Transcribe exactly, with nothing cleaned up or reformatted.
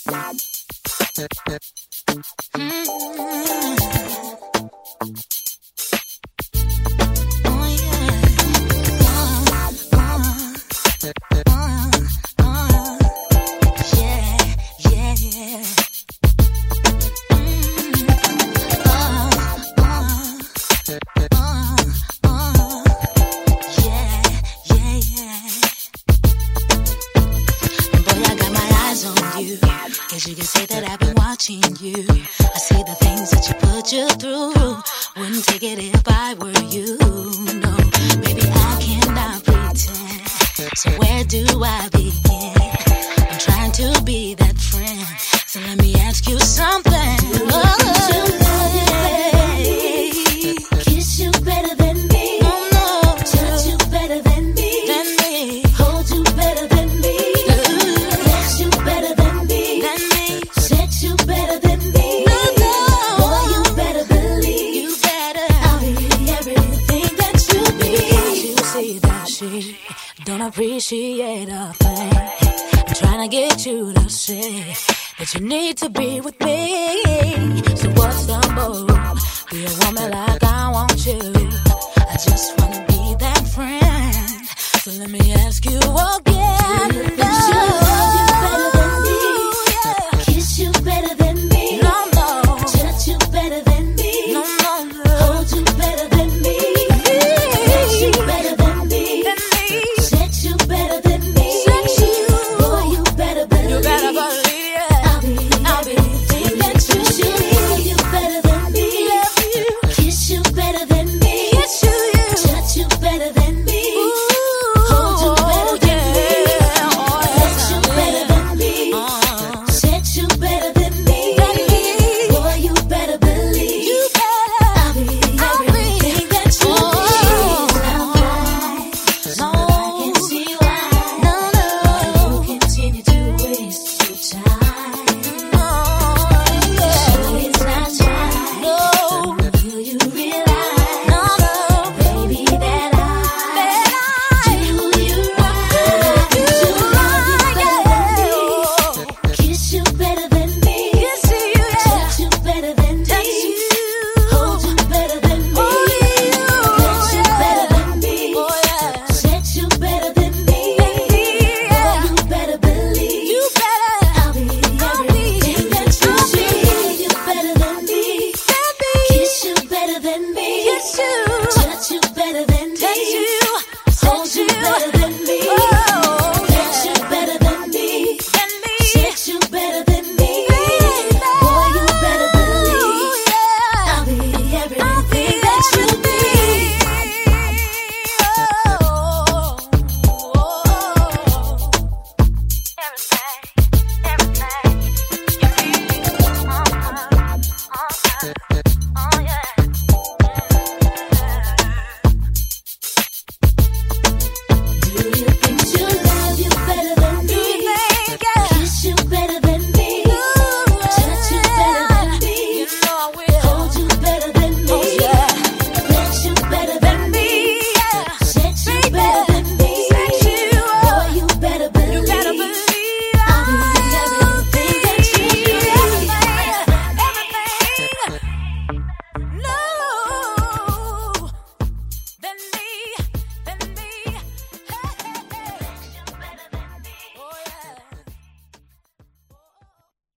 Appreciate a thing. I'm trying to get you to say that you need to be with me. So what's the move? Be a woman like I want you. I just wanna be that friend. So let me ask you again. Kiss you better than me. Yeah. Kiss you better than me. No, no. Touch you better than me. No, no, no. Hold you better than me. Touch you better than me. Sex you better than me. Sex you. Boy, you better believe. You better believe it. I'll be I'll be everything that you should. You better than me. Love you. Kiss you better than me. Kiss you, you. Touch you better than me. Ooh, Hold you better than me. yeah. Oh, Sex you yeah. better than me. Uh, Sex you better than me. than me. Boy, you better believe. You better. I'll be I'll be. everything that you Oh. need. Now why? No. I can see why. No, no. You continue to waste your time. Oh, yeah. So it's not time. No. Will you realize, No, no. baby, that I That I do you right? do To love you right, better than me. yeah. Kiss you better than me. Kiss you, yeah. Touch you better than Touch me. you. Hold you better than me. Hold you, Touch you yeah. better than me. Oh, yeah. Sex you better than me. Than me, yeah. Boy, you better believe. You better. I'll be I'll be everything that you need. You better than me. Than me. Kiss you better than me. Kiss you. Touch you better than me. Touch you. Hold you better than me. Oh, Touch you yeah. better than me. Than me. Sex you better than me. Baby. Boy, you better believe. Oh, yeah. I'll be I'll be everything that you need. Oh, oh, oh. Everything.